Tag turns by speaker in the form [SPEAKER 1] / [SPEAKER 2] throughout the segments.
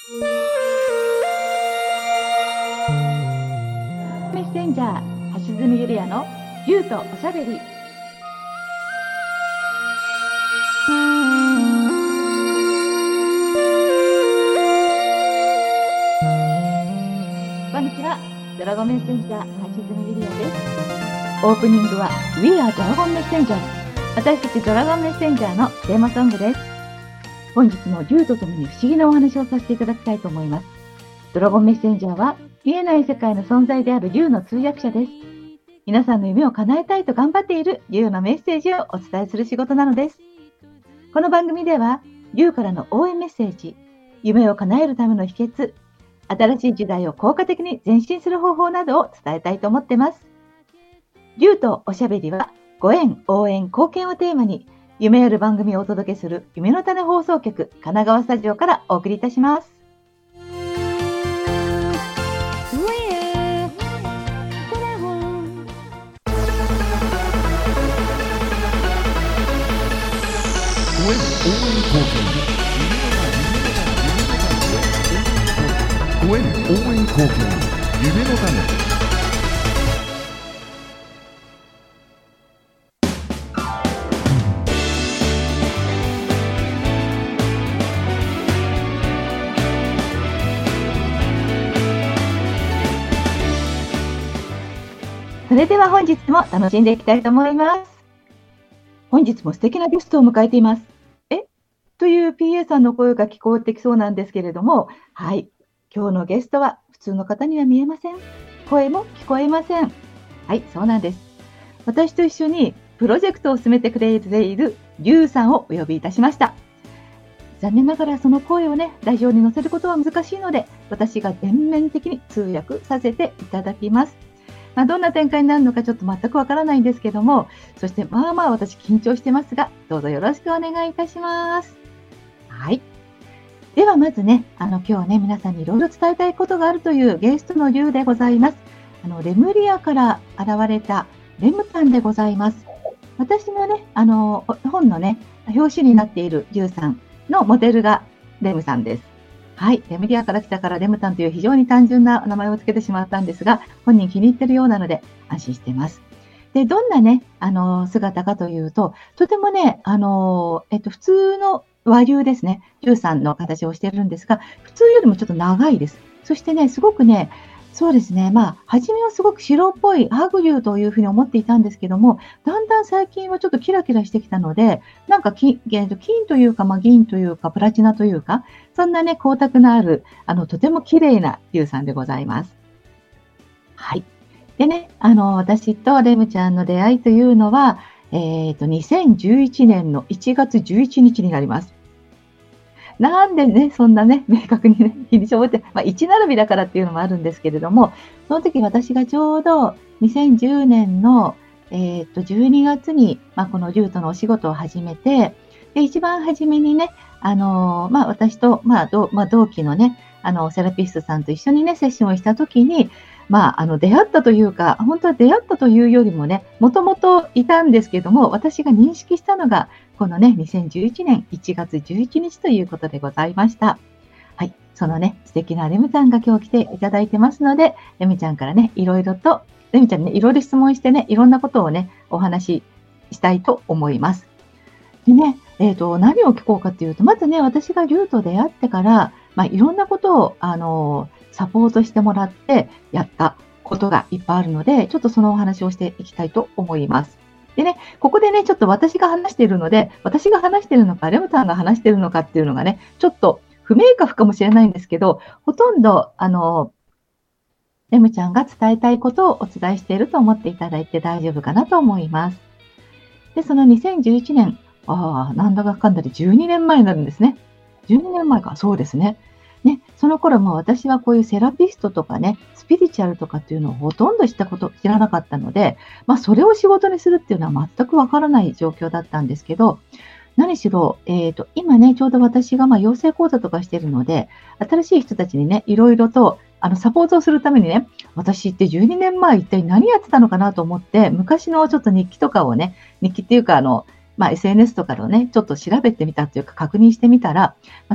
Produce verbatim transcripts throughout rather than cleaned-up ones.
[SPEAKER 1] メッセンジャー橋爪ゆりやのゆうとおしゃべり。こんにちは、ドラゴンメッセンジャー橋爪ゆりやです。オープニングは We are Dragon Messenger、 私たちドラゴンメッセンジャーのテーマソングです。本日も竜とともに不思議なお話をさせていただきたいと思います。ドラゴンメッセンジャーは見えない世界の存在である竜の通訳者です。皆さんの夢を叶えたいと頑張っている竜のメッセージをお伝えする仕事なのです。この番組では竜からの応援メッセージ、夢を叶えるための秘訣、新しい時代を効果的に前進する方法などを伝えたいと思っています。竜とおしゃべりはご縁、応援、貢献をテーマに夢ある番組をお届けする夢の種放送局神奈川スタジオからお送りいたします。
[SPEAKER 2] ご縁、応援、貢献、ご縁、応援、貢献、夢の種。
[SPEAKER 1] それでは本日も楽しんでいきたいと思います。本日も素敵なゲストを迎えています。えという ピーエー さんの声が聞こえてきそうなんですけれども、はい、今日のゲストは普通の方には見えません。声も聞こえません。はい、そうなんです。私と一緒にプロジェクトを進めてくれているリュウさんをお呼びいたしました。残念ながらその声をね、ラジオに載せることは難しいので、私が全面的に通訳させていただきます。まあ、どんな展開になるのかちょっと全くわからないんですけども、そしてまあまあ私緊張してますが、どうぞよろしくお願いいたします。はい。ではまずね、あの今日ね、皆さんにいろいろ伝えたいことがあるというゲストの竜でございます。あのレムリアから現れたレムさんでございます。私のね、あの本のね、表紙になっている竜さんのモデルがレムさんです。はい。レムリアから来たからレムタンという非常に単純な名前を付けてしまったんですが、本人気に入っているようなので安心しています。で、どんなね、あの、姿かというと、とてもね、あの、えっと、普通の和牛ですね。牛さんの形をしているんですが、普通よりもちょっと長いです。そしてね、すごくね、そうですね。まあ、初めはすごく白っぽい白牛というふうに思っていたんですけども、だんだん最近はちょっとキラキラしてきたので、なんか金、金というか、まあ、銀というか、プラチナというか、そんなね、光沢のある、あの、とても綺麗な牛さんでございます。はい。でね、あの、私とレムちゃんの出会いというのは、えっと、にせんじゅういちねんのいちがつじゅういちにちになります。なんでね、そんなね、明確にね、日にちを覚えて、まあ、いち並びだからっていうのもあるんですけれども、その時私がちょうどにせんじゅうねんの、えっと、じゅうにがつに、まあ、この竜とのお仕事を始めて、で、一番初めにね、あのー、まあ、私と、まあ、同、まあ、同期のね、あの、セラピストさんと一緒にね、セッションをした時に、まあ、あの、出会ったというか、本当は出会ったというよりもね、もともといたんですけども、私が認識したのが、このね、にせんじゅういちねんいちがつじゅういちにちということでございました。はい。そのね、素敵なレムちゃんが今日来ていただいてますので、レムちゃんからね、いろいろと、レムちゃんにね、いろいろ質問してね、いろんなことをね、お話ししたいと思います。でね、えっと、何を聞こうかというと、まずね、私が竜と出会ってから、まあ、いろんなことを、あの、サポートしてもらってやったことがいっぱいあるので、ちょっとそのお話をしていきたいと思います。でね、ここでね、ちょっと私が話しているので、私が話しているのか、レムさんが話しているのかっていうのがね、ちょっと不明確かもしれないんですけど、ほとんど、あの、レムちゃんが伝えたいことをお伝えしていると思っていただいて大丈夫かなと思います。で、そのにせんじゅういちねん、ああ、なんだかかんだでじゅうにねんまえになるんですね。じゅうにねんまえか、そうですね。ね、その頃も私はこういうセラピストとかね、スピリチュアルとかっていうのをほとんど知ったこと、知らなかったので、まあそれを仕事にするっていうのは全くわからない状況だったんですけど、何しろ、えっと、今ね、ちょうど私がまあ養成講座とかしてるので、新しい人たちにね、いろいろとあのサポートをするためにね、私ってじゅうにねんまえ一体何やってたのかなと思って、昔のちょっと日記とかをね、日記っていうかあの、まあ、エスエヌエス とかのね、ちょっと調べてみたというか確認してみたら、まあ、すっ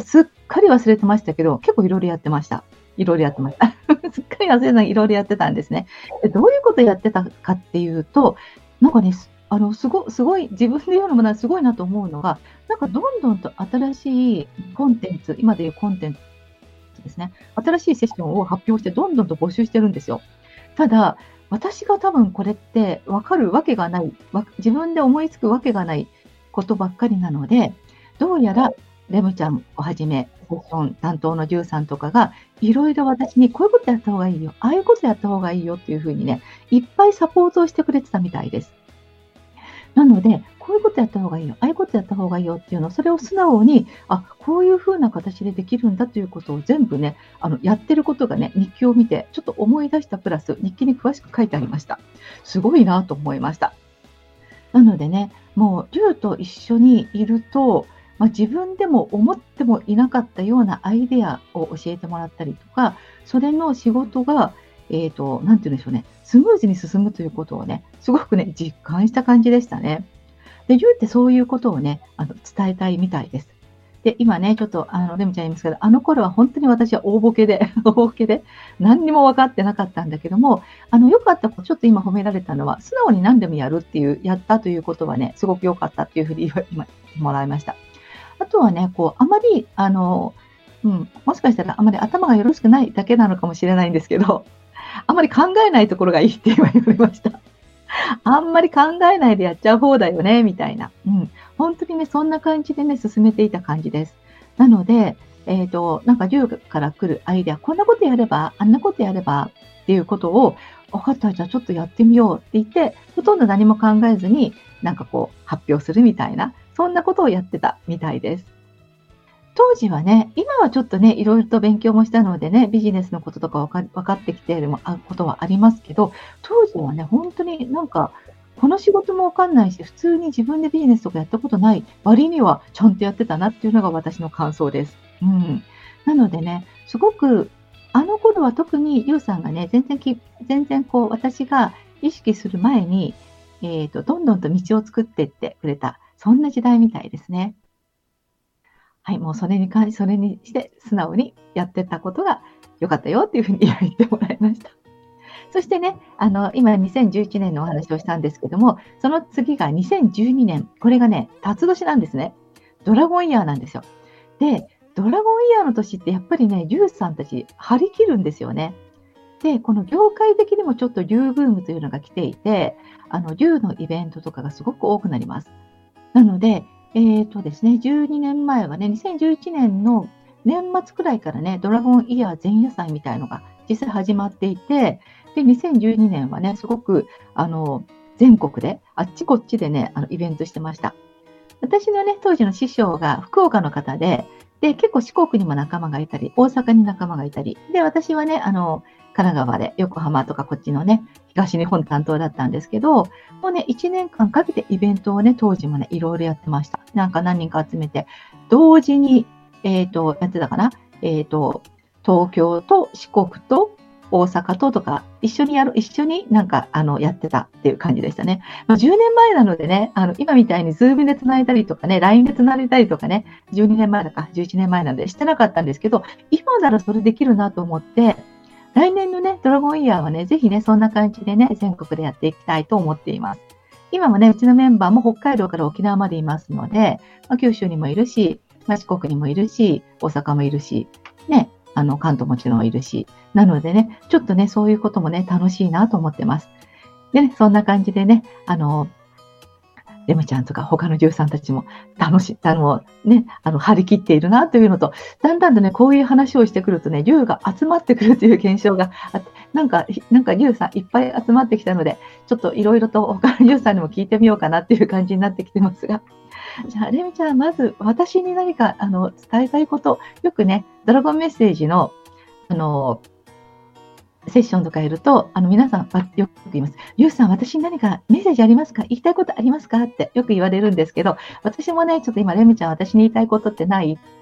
[SPEAKER 1] かり忘れてましたけど、結構いろいろやってました。いろいろやってました。すっかり忘れたのにいろいろやってたんですね。で、どういうことやってたかっていうと、なんかね、すあの、すごすごい自分で言うのもなすごいなと思うのが、なんかどんどんと新しいコンテンツ、今でいうコンテンツですね、新しいセッションを発表してどんどんと募集してるんですよ。ただ、私が多分これって分かるわけがない、わ自分で思いつくわけがないことばっかりなので、どうやらレムちゃんをはじめ、セッション担当のじゅうさんとかが、いろいろ私にこういうことやった方がいいよ、ああいうことやった方がいいよっていう風にね、いっぱいサポートをしてくれてたみたいです。なので、こういうことやった方がいいよ、ああいうことやった方がいいよっていうのを、それを素直に、あ、こういう風な形でできるんだということを全部ね、あの、やってることがね、日記を見て、ちょっと思い出したプラス、日記に詳しく書いてありました。すごいなと思いました。なのでね、もう龍と一緒にいると、まあ、自分でも思ってもいなかったようなアイデアを教えてもらったりとか、それの仕事が、えっと、なんて言うんでしょうね、スムーズに進むということをね、すごくね、実感した感じでしたね。で、龍ってそういうことをね、あの、伝えたいみたいです。で、今ね、ちょっと、あの、レミちゃん言いますけど、あの頃は本当に私は大ボケで、大ボケで、何にも分かってなかったんだけども、あの、良かったこと、ちょっと今褒められたのは、素直に何でもやるっていう、やったということはね、すごく良かったっていうふうに今、今言ってもらいました。あとはね、こう、あまり、あの、うん、もしかしたらあまり頭がよろしくないだけなのかもしれないんですけど、あまり考えないところがいいって今言われました。あんまり考えないでやっちゃう方だよね、みたいな。うん。本当にね、そんな感じでね、進めていた感じです。なので、えっと、なんか龍から来るアイデア、こんなことやれば、あんなことやればっていうことを、分かった、じゃあちょっとやってみようって言って、ほとんど何も考えずに、なんかこう、発表するみたいな、そんなことをやってたみたいです。当時はね、今はちょっとね、いろいろと勉強もしたのでね、ビジネスのこととかわか分かってきているもあことはありますけど、当時はね、本当になんか、この仕事もわかんないし、普通に自分でビジネスとかやったことない割にはちゃんとやってたなっていうのが私の感想です。うん。なのでね、すごく、あの頃は特にユウさんがね、全然き全然こう私が意識する前に、えっと、どんどんと道を作ってってくれた、そんな時代みたいですね。はい、もうそれに関しそれにして素直にやってたことが良かったよっていうふうに言ってもらいました。そしてね、あの、今にせんじゅういちねんのお話をしたんですけども、その次がにせんじゅうにねん、これがね、辰年なんですね。ドラゴンイヤーなんですよ。で、ドラゴンイヤーの年ってやっぱりね、龍さんたち張り切るんですよね。で、この業界的にもちょっと龍ブームというのが来ていて、あの、龍のイベントとかがすごく多くなります。なので、えっとですね、じゅうにねんまえはね、にせんじゅういちねんの年末くらいからね、ドラゴンイヤー前夜祭みたいのが実際始まっていて、で、にせんじゅうにねんはね、すごく、あの、全国で、あっちこっちでね、あの、イベントしてました。私のね、当時の師匠が福岡の方で、で、結構四国にも仲間がいたり、大阪に仲間がいたり、で、私はね、あの、神奈川で、横浜とかこっちのね、東日本担当だったんですけど、もうね、いちねんかんかけてイベントをね、当時もね、いろいろやってました。なんか何人か集めて、同時に、えっと、やってたかなえっと、東京と四国と大阪ととか、一緒にやる、一緒になんか、あの、やってたっていう感じでしたね。まあ、じゅうねんまえなのでね、あの、今みたいにズームで繋いだりとかね、ライン で繋いだりとかね、じゅうにねんまえだか、じゅういちねんまえなのでしてなかったんですけど、今ならそれできるなと思って、来年のね、ドラゴンイヤーはね、ぜひね、そんな感じでね、全国でやっていきたいと思っています。今もね、うちのメンバーも北海道から沖縄までいますので、まあ、九州にもいるし、まあ、四国にもいるし、大阪もいるし、ね、あの、関東もちろんいるし、なのでね、ちょっとね、そういうこともね、楽しいなと思ってます。でね、そんな感じでね、あの、レムちゃんとか他のじゅうさんたちも楽しい、あのね、あの張り切っているなというのと、だんだんとね、こういう話をしてくるとね、龍が集まってくるという現象があって、なんか、なんか龍さんいっぱい集まってきたので、ちょっといろいろと他の龍さんにも聞いてみようかなっていう感じになってきてますが。じゃあ、レミちゃん、まず私に何かあの伝えたいこと、よくね、ドラゴンメッセージの、あの、セッションとかやると、あの皆さんよく言います。ゆうさん、私に何かメッセージありますか？言いたいことありますか？ってよく言われるんですけど、私もね、ちょっと今、レミちゃん、私に言いたいことってないっ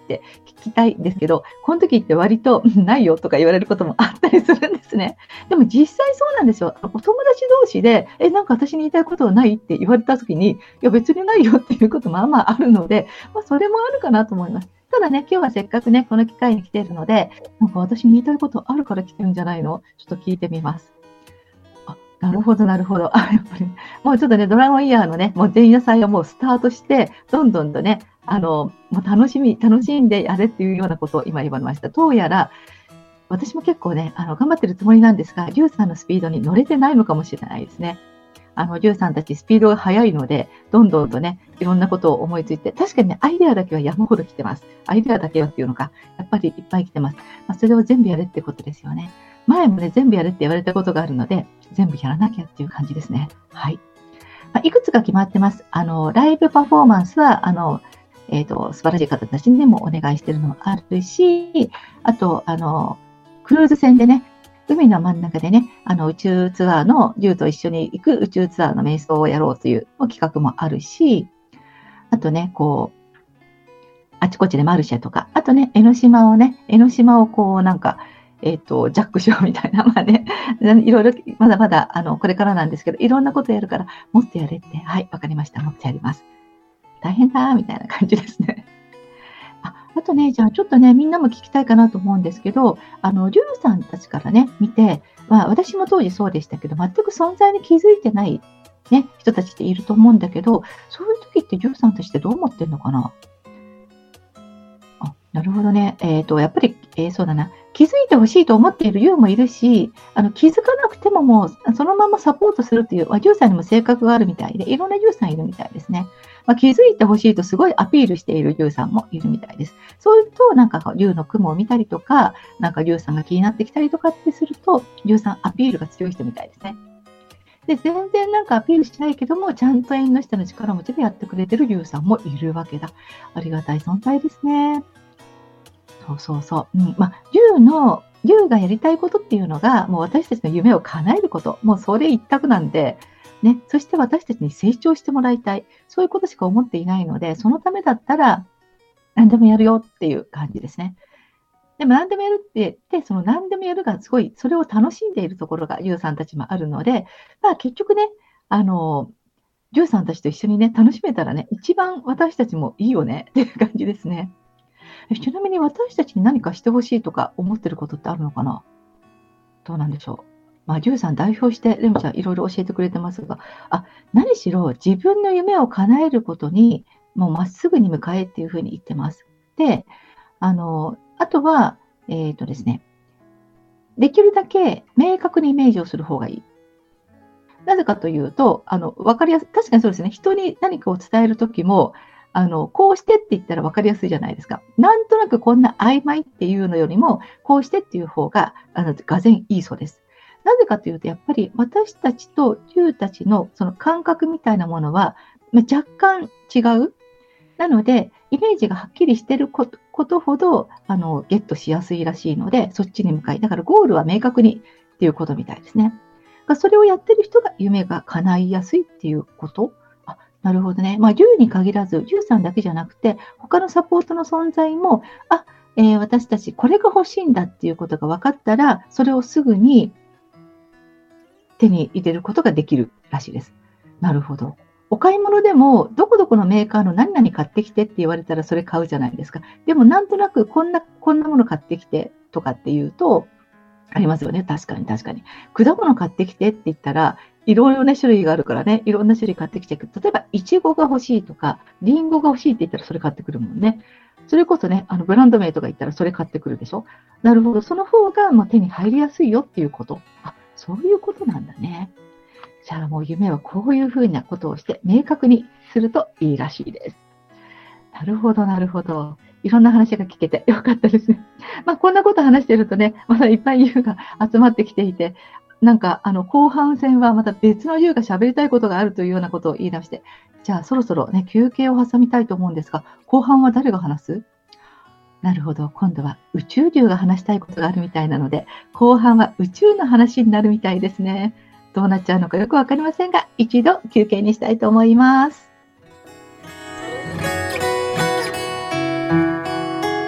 [SPEAKER 1] って聞きたいんですけど、この時って割とないよとか言われることもあったりするんですね。でも実際そうなんですよ。お友達同士で、え、なんか私に言いたいことはないって言われた時に、いや別にないよっていうことまあまああるので、まあ、それもあるかなと思います。ただね、今日はせっかくね、この機会に来ているので、なんか私に言いたいことあるから来てるんじゃないの？ちょっと聞いてみます。あ、なるほど、なるほど。あ、やっぱり、もうちょっとね、ドラゴンイヤーのね、もう前夜祭はもうスタートして、どんどんとね、あの、もう楽しみ、楽しんでやれっていうようなことを今言われました。どうやら、私も結構ね、あの、頑張ってるつもりなんですが、リュウさんのスピードに乗れてないのかもしれないですね。あの、リュウさんたちスピードが速いので、どんどんとね、いろんなことを思いついて、確かにね、アイデアだけは山ほど来てます。アイデアだけはっていうのか、やっぱりいっぱい来てます。まあ、それを全部やれってことですよね。前もね、全部やれって言われたことがあるので、全部やらなきゃっていう感じですね。はい。まあ、いくつか決まってます。あの、ライブパフォーマンスは、あの、えっと、素晴らしい方たちにもお願いしてるのもあるし、あと、あの、クルーズ船でね、海の真ん中でね、あの宇宙ツアーの、リュウと一緒に行く宇宙ツアーの瞑想をやろうという企画もあるし、あとね、こう、あちこちでマルシェとか、あとね、江ノ島をね、江ノ島をこうなんか、えっと、ジャックしようみたいな、まあね、いろいろ、まだまだ、あの、これからなんですけど、いろんなことやるから、もっとやれって、はい、わかりました、もっとやります。大変だ、みたいな感じですね。あ、あとね、じゃあちょっとね、みんなも聞きたいかなと思うんですけど、あの、リュウさんたちからね、見て、まあ、私も当時そうでしたけど、全く存在に気づいてない、ね、人たちっていると思うんだけど、そういう時ってリュウさんたちってどう思ってるのかな？あ、なるほどね。えっと、やっぱり、えーそうだな。気づいてほしいと思っているユウもいるし、あの、気づかなくてももう、そのままサポートするという、まあ、ユウさんにも性格があるみたいで、いろんなユウさんいるみたいですね。まあ、気づいてほしいとすごいアピールしているユウさんもいるみたいです。そういうと、なんか、リュウの雲を見たりとか、なんか、リュウさんが気になってきたりとかってすると、リュウさんアピールが強い人みたいですね。で、全然なんかアピールしないけども、ちゃんと縁の下の力持ちでやってくれてるリュウさんもいるわけだ。ありがたい存在ですね。そうそうそう。うん、まあ、ユウの、ユウがやりたいことっていうのが、もう私たちの夢を叶えること。もうそれ一択なんで、ね、そして私たちに成長してもらいたい。そういうことしか思っていないので、そのためだったら何でもやるよっていう感じですね。でも何でもやるって言って、その何でもやるがすごい、それを楽しんでいるところがユウさんたちもあるので、まあ結局ね、あの、ユウさんたちと一緒にね、楽しめたらね、一番私たちもいいよねっていう感じですね。えちなみに私たちに何かしてほしいとか思ってることってあるのかな？どうなんでしょう。まあ、リュウさん代表して、レムちゃんいろいろ教えてくれてますが、あ、何しろ自分の夢を叶えることに、もうまっすぐに向かえっていうふうに言ってます。で、あの、あとは、えっとですね、できるだけ明確にイメージをする方がいい。なぜかというと、あの、わかりやすい、確かにそうですね、人に何かを伝えるときも、あの、こうしてって言ったら分かりやすいじゃないですか。なんとなくこんな曖昧っていうのよりも、こうしてっていう方が、あの、がぜんいいそうです。なぜかというと、やっぱり私たちと竜たちのその感覚みたいなものは、まあ、若干違う。なので、イメージがはっきりしていることことほど、あの、ゲットしやすいらしいので、そっちに向かい、だからゴールは明確にっていうことみたいですね。それをやってる人が夢が叶いやすいっていうこと。あ、なるほどね。まあ、竜に限らず、竜さんだけじゃなくて、他のサポートの存在も、あ、えー私たちこれが欲しいんだっていうことが分かったら、それをすぐに手に入れることができるらしいです。なるほど。お買い物でも、どこどこのメーカーの何々買ってきてって言われたらそれ買うじゃないですか。でもなんとなくこんな、こんなもの買ってきてとかっていうと、ありますよね。確かに確かに。果物買ってきてって言ったら、いろいろな種類があるからね、いろんな種類買ってきて、例えば、いちごが欲しいとか、りんごが欲しいって言ったらそれ買ってくるもんね。それこそね、あのブランド名とか言ったらそれ買ってくるでしょ。なるほど。その方がまあ手に入りやすいよっていうこと。あ、そういうことなんだね。じゃあもう夢はこういうふうなことをして明確にするといいらしいです。なるほど、なるほど。いろんな話が聞けてよかったですね。まあ、こんなこと話してるとね、まだいっぱい優が集まってきていて、なんか、あの、後半戦はまた別の優が喋りたいことがあるというようなことを言い出して、じゃあそろそろね、休憩を挟みたいと思うんですが、後半は誰が話す？なるほど。今度は宇宙竜が話したいことがあるみたいなので、後半は宇宙の話になるみたいですね。どうなっちゃうのかよくわかりませんが、一度休憩にしたいと思います。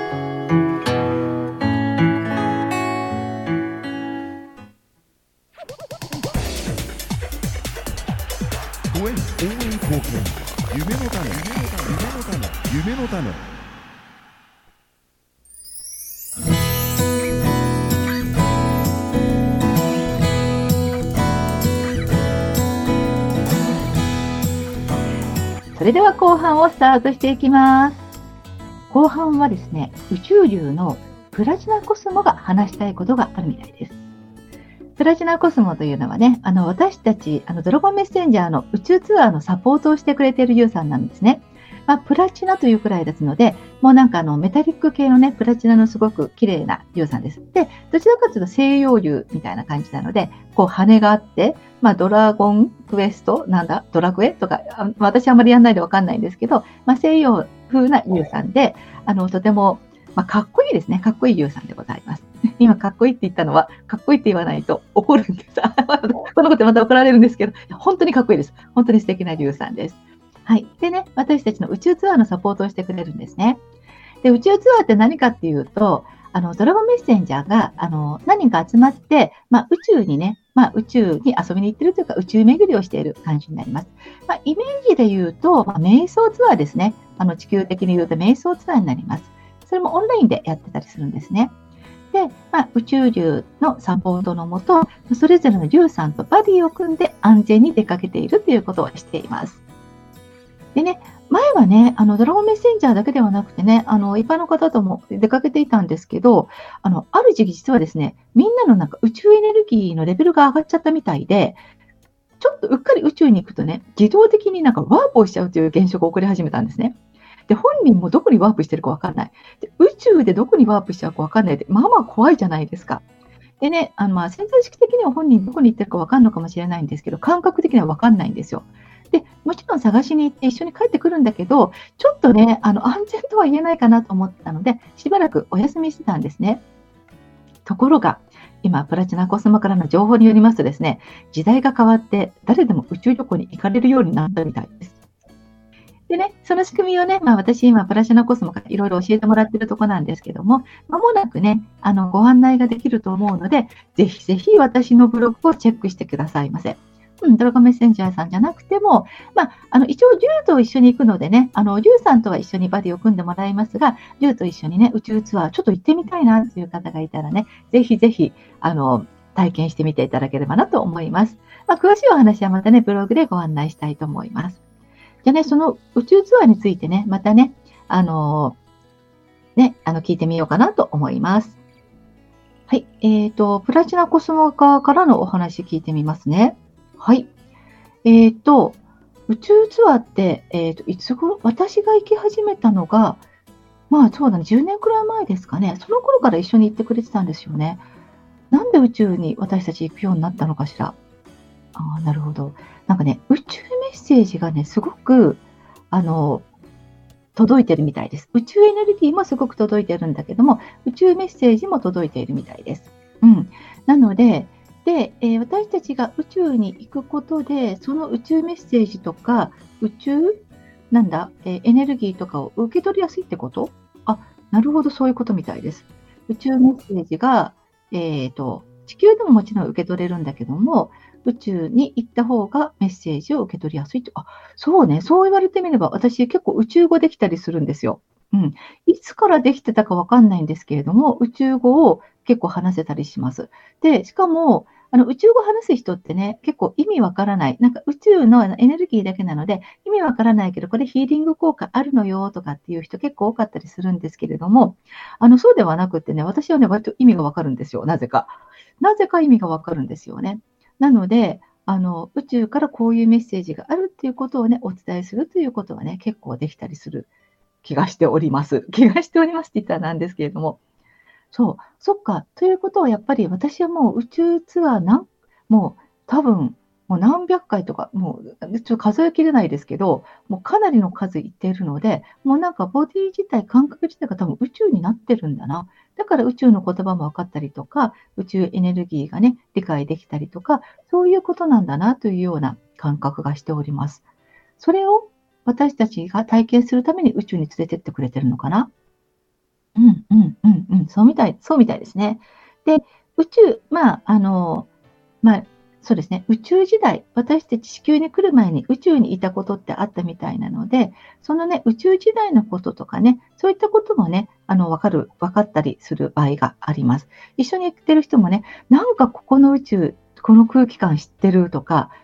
[SPEAKER 1] れでは後半をスタートしていきます。後半はですね、宇宙流のプラチナコスモが話したいことがあるみたいです。プラチナコスモというのはね、あの私たちあのドラゴンメッセンジャーの宇宙ツアーのサポートをしてくれているユウさんなんですね。まあ、プラチナというくらいですので、もうなんかあのメタリック系のね、プラチナのすごく綺麗なユウさんです。で、どちらかというと西洋流みたいな感じなので、こう羽があって、まあ、ドラゴンクエスト、なんだ、ドラクエとか、あ私あんまりやんないでわかんないんですけど、まあ、西洋風なユウさんで、あのとても、まあ、かっこいいですね。かっこいいユウさんでございます。今、かっこいいって言ったのは、かっこいいって言わないと怒るんです。このことまた怒られるんですけど、本当にかっこいいです。本当に素敵なユウさんです。はい。でね、私たちの宇宙ツアーのサポートをしてくれるんですね。で、宇宙ツアーって何かっていうと、あの、ドラゴンメッセンジャーが、あの、何人か集まって、まあ、宇宙にね、まあ、宇宙に遊びに行ってるというか、宇宙巡りをしている感じになります。まあ、イメージで言うと、まあ、瞑想ツアーですね。あの、地球的に言うと瞑想ツアーになります。それもオンラインでやってたりするんですね。で、まあ、宇宙流のサポートのもと、それぞれの流さんとバディを組んで安全に出かけているということをしています。でね、前はね、あのドラゴンメッセンジャーだけではなくてね、あの一般の方とも出かけていたんですけど、あのある時期実はですね、みんなのなんか宇宙エネルギーのレベルが上がっちゃったみたいで、ちょっとうっかり宇宙に行くとね、自動的になんかワープをしちゃうという現象が起こり始めたんですね。で、本人もどこにワープしてるかわかんない。で、宇宙でどこにワープしちゃうかわかんないで、まあまあ怖いじゃないですか。でね、あのまあ潜在意識的には本人どこに行ってるかわかんのかもしれないんですけど、感覚的にはわかんないんですよ。で、もちろん探しに行って一緒に帰ってくるんだけど、ちょっとね、あの安全とは言えないかなと思ってたので、しばらくお休みしてたんですね。ところが、今、プラチナコスモからの情報によりますとですね、時代が変わって誰でも宇宙旅行に行かれるようになったみたいです。でね、その仕組みをね、まあ、私今、プラチナコスモからいろいろ教えてもらってるところなんですけども、まもなくね、あの、ご案内ができると思うので、ぜひぜひ私のブログをチェックしてくださいませ。うん、ドラゴンメッセンジャーさんじゃなくても、まあ、あの一応、リュウと一緒に行くのでね、あのリュウさんとは一緒にバディを組んでもらいますが、リュウと一緒にね、宇宙ツアー、ちょっと行ってみたいなという方がいたらね、ぜひぜひあの体験してみていただければなと思います。まあ、詳しいお話はまたね、ブログでご案内したいと思います。じゃあね、その宇宙ツアーについてね、またね、あのね、あの聞いてみようかなと思います。はい、えっと、プラチナコスモ側からのお話聞いてみますね。はい。えっと、宇宙ツアーって、えっと、いつ頃、私が行き始めたのが、まあそうだね、じゅうねんくらい前ですかね。その頃から一緒に行ってくれてたんですよね。なんで宇宙に私たち行くようになったのかしら。ああ、なるほど。なんかね、宇宙メッセージがね、すごく、あの、届いてるみたいです。宇宙エネルギーもすごく届いてるんだけども、宇宙メッセージも届いているみたいです。うん。なので、で、えー私たちが宇宙に行くことで、その宇宙メッセージとか、宇宙なんだ、えーエネルギーとかを受け取りやすいってこと？あ、なるほど、そういうことみたいです。宇宙メッセージが、えーと、地球でももちろん受け取れるんだけども、宇宙に行った方がメッセージを受け取りやすいと。あ、そうね、そう言われてみれば、私結構宇宙語できたりするんですよ。うん。いつからできてたかわかんないんですけれども、宇宙語を結構話せたりします。で、しかも、あの宇宙語話す人ってね、結構意味わからない。なんか宇宙のあのエネルギーだけなので、意味わからないけど、これヒーリング効果あるのよとかっていう人結構多かったりするんですけれども、あのそうではなくってね、私はね、割と意味がわかるんですよ。なぜか。なぜか意味がわかるんですよね。なので、あの宇宙からこういうメッセージがあるっていうことをね、お伝えするということはね、結構できたりする気がしております。気がしておりますって言ったらなんですけれども。そう、そっか。ということはやっぱり私はもう宇宙ツアーなんもう多分もう何百回とか、もうちょっと数えきれないですけど、もうかなりの数行っているので、もうなんかボディ自体、感覚自体が多分宇宙になってるんだな。だから宇宙の言葉も分かったりとか、宇宙エネルギーがね、理解できたりとか、そういうことなんだなというような感覚がしております。それを私たちが体験するために宇宙に連れてってくれてるのかな。うんうんうんうん、そうみたいそうみたいですね。で、宇宙、まあ、あの、まあ、そうですね、宇宙時代、私たち地球に来る前に宇宙にいたことってあったみたいなので、そのね、宇宙時代のこととかね、そういったこともね、あの、わかる、分かったりする場合があります。一緒に行ってる人もね、なんかここの宇宙、この空気感知ってるとか、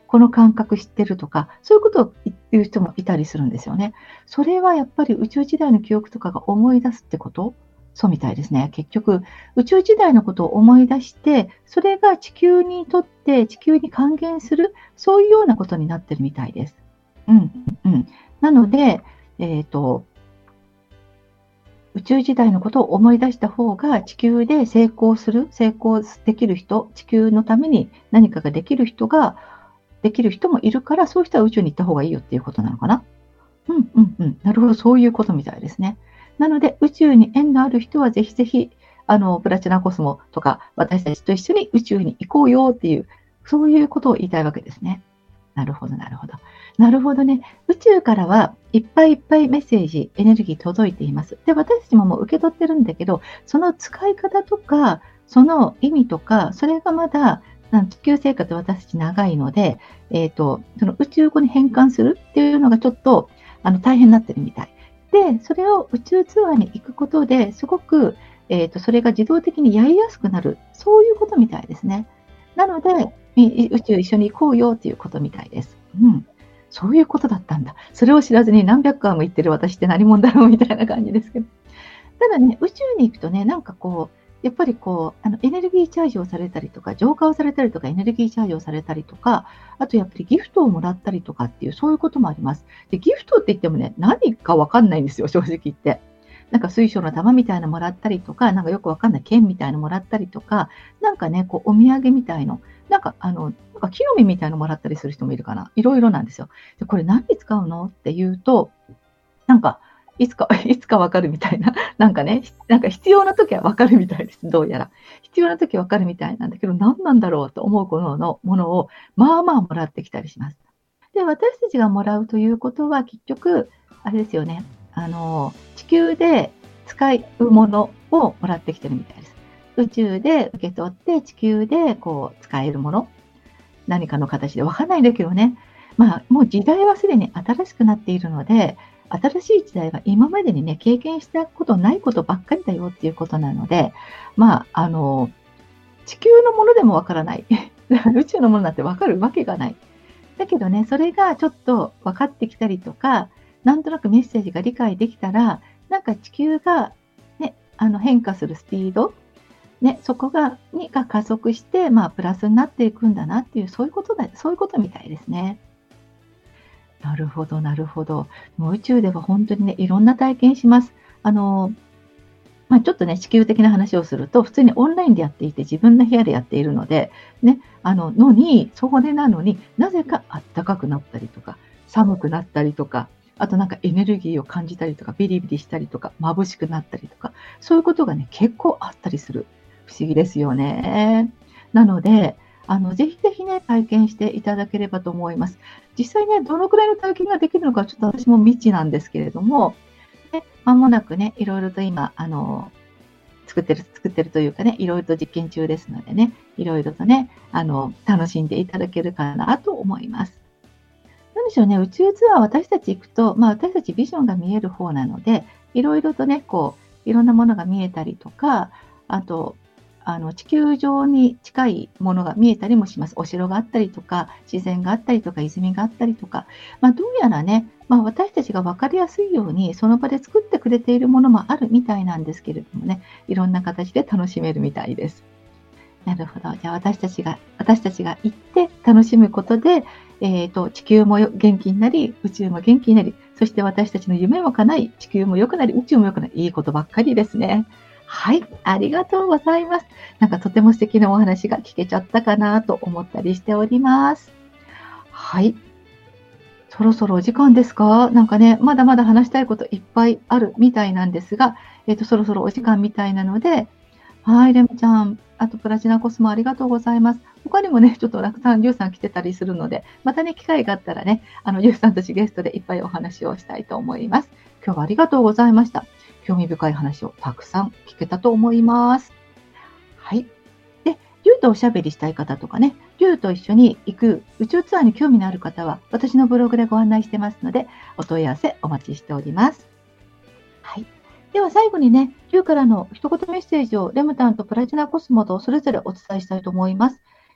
[SPEAKER 1] この感覚知ってるとか、そういうことを言う人もいたりするんですよね。それはやっぱり宇宙時代の記憶とかが思い出すってこと？そうみたいですね。結局、宇宙時代のことを思い出して、それが地球にとって地球に還元する、そういうようなことになってるみたいです。うん、うん。なので、えっと、宇宙時代のことを思い出した方が地球で成功する、成功できる人、地球のために何かができる人が、できる人もいるから、そういう人は宇宙に行った方がいいよっていうことなのかな。うんうんうん。なるほど、そういうことみたいですね。なので、宇宙に縁のある人はぜひぜひ、あの、プラチナコスモとか、私たちと一緒に宇宙に行こうよっていう、そういうことを言いたいわけですね。なるほど、なるほど。なるほどね。宇宙からはいっぱいいっぱいメッセージ、エネルギー届いています。で、私たちももう受け取ってるんだけど、その使い方とか、その意味とか、それがまだ、地球生活私たち長いので、えっと、その宇宙語に変換するっていうのがちょっと、あの、大変になってるみたい。で、それを宇宙ツアーに行くことですごく、えっと、それが自動的にやりやすくなる。そういうことみたいですね。なので、宇宙一緒に行こうよっていうことみたいです。うん。そういうことだったんだ。それを知らずに何百回も言ってる私って何者だろうみたいな感じですけど。ただね、宇宙に行くとね、なんかこう、やっぱりこう、あのエネルギーチャージをされたりとか、浄化をされたりとか、エネルギーチャージをされたりとか、あとやっぱりギフトをもらったりとかっていう、そういうこともあります。で、ギフトって言ってもね、何かわかんないんですよ、正直言って。なんか水晶の玉みたいなのもらったりとか、なんかよくわかんない剣みたいなのもらったりとか、なんかね、こうお土産みたいの、なんかあの、なんか木の実みたいなのもらったりする人もいるかな。いろいろなんですよ。で、これ何に使うのって言うと、なんか、いつか、いつかわかるみたいな。なんかね、なんか必要な時はわかるみたいです。どうやら。必要な時はわかるみたいなんだけど、何なんだろうと思うもののものを、まあまあもらってきたりします。で、私たちがもらうということは、結局、あれですよね。あの、地球で使うものをもらってきてるみたいです。宇宙で受け取って、地球でこう使えるもの。何かの形でわかんないんだけどね。まあ、もう時代はすでに新しくなっているので、新しい時代は今までにね、経験したことないことばっかりだよっていうことなので、まあ、あの、地球のものでもわからない。宇宙のものなんてわかるわけがない。だけどね、それがちょっと分かってきたりとか、なんとなくメッセージが理解できたら、なんか地球が、ね、あの変化するスピード、ね、そこがにが加速して、まあ、プラスになっていくんだなっていう、そういうことだ、そういうことみたいですね。なるほど、なるほど。もう宇宙では本当にね、いろんな体験します。あの、まあ、ちょっとね、地球的な話をすると、普通にオンラインでやっていて、自分の部屋でやっているので、ね、あの、のに、そこでなのになぜかあったかくなったりとか、寒くなったりとか、あとなんかエネルギーを感じたりとか、ビリビリしたりとか、眩しくなったりとか、そういうことがね、結構あったりする。不思議ですよね。なので、あの、ぜひぜひね、体験していただければと思います。実際ね、どのくらいの体験ができるのか、ちょっと私も未知なんですけれども、で、間もなくね、いろいろと今、あの、作ってる、作ってるというかね、いろいろと実験中ですのでね、いろいろとね、あの、楽しんでいただけるかなと思います。なんでしょうね、宇宙ツアー私たち行くと、まあ私たちビジョンが見える方なので、いろいろとね、こう、いろんなものが見えたりとか、あと、あの地球上に近いものが見えたりもします。お城があったりとか、自然があったりとか、泉があったりとか、まあ、どうやらね、まあ、私たちが分かりやすいように、その場で作ってくれているものもあるみたいなんですけれどもね、いろんな形で楽しめるみたいです。なるほど。じゃあ私たちが、私たちが行って楽しむことで、えーと、地球も元気になり、宇宙も元気になり、そして私たちの夢も叶い、地球も良くなり、宇宙も良くなり、いいことばっかりですね。はい、ありがとうございます。なんかとても素敵なお話が聞けちゃったかなと思ったりしております。はい。そろそろお時間ですか？なんかね、まだまだ話したいこといっぱいあるみたいなんですが、えっと、そろそろお時間みたいなので、はい、レムちゃん、あとプラチナコスモありがとうございます。他にもね、ちょっとたくさんリュウさん来てたりするので、またね、機会があったらね、あの、リュウさんたちゲストでいっぱいお話をしたいと思います。今日はありがとうございました。興味深い話をたくさん聞けたと思います。はい。で、リュウとおしゃべりしたい方とかね、リュウと一緒に行く宇宙ツアーに興味のある方は、私のブログでご案内してますので、お問い合わせお待ちしております。はい。では最後にね、リュウからの一言メッセージをレムタンとプラチナコスモとそれぞれお伝えしたいと思います。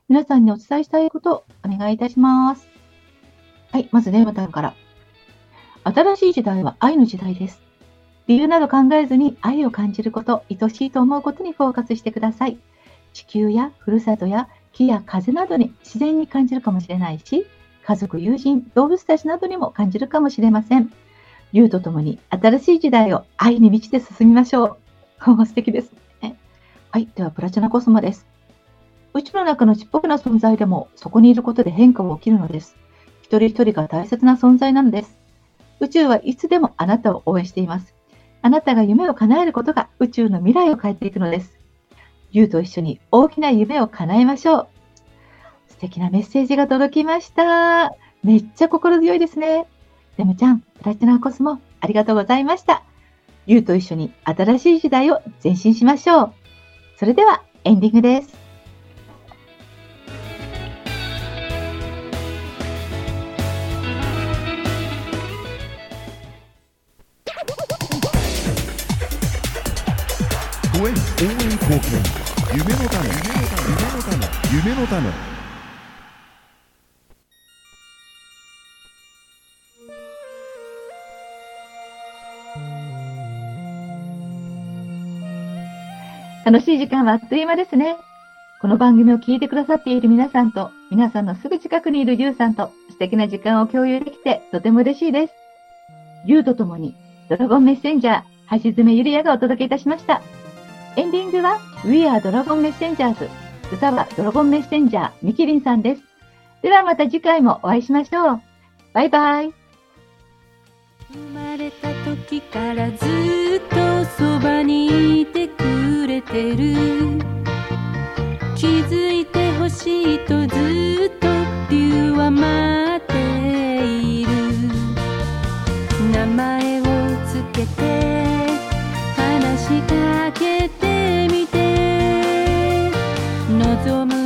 [SPEAKER 1] 皆さんにお伝えしたいことをお願いいたします。はい、まずね、またから。新しい時代は愛の時代です。理由など考えずに愛を感じること、愛しいと思うことにフォーカスしてください。地球やふるさとや木や風などに自然に感じるかもしれないし、家族、友人、動物たちなどにも感じるかもしれません。竜とともに新しい時代を愛に満ちて進みましょう。素敵ですね。はい、ではプラチナコスモです。宇宙の中のちっぽけな存在でもそこにいることで変化が起きるのです。一人一人が大切な存在なのです。宇宙はいつでもあなたを応援しています。あなたが夢を叶えることが宇宙の未来を変えていくのです。竜と一緒に大きな夢を叶えましょう。素敵なメッセージが届きました。めっちゃ心強いですね。レムちゃん、プラチナコスモ、ありがとうございました。竜と一緒に新しい時代を前進しましょう。それではエンディングです。
[SPEAKER 2] 応援貢献夢の種夢の種夢の種
[SPEAKER 1] 楽しい時間はあっという間ですね。この番組を聞いてくださっている皆さんと、皆さんのすぐ近くにいる竜さんと素敵な時間を共有できてとても嬉しいです。竜とともにドラゴンメッセンジャー、橋爪ゆりやがお届けいたしました。エンディングは We are Dragon Messengers。歌はドラゴンメッセンジャー、ミキリンさんです。ではまた次回もお会いしましょう。バイバイ。
[SPEAKER 3] 生まれた時からずっとそばにいてくれてる。気づいてほしいとずっと竜は待っている。名前をつけて話しかけてみて。望む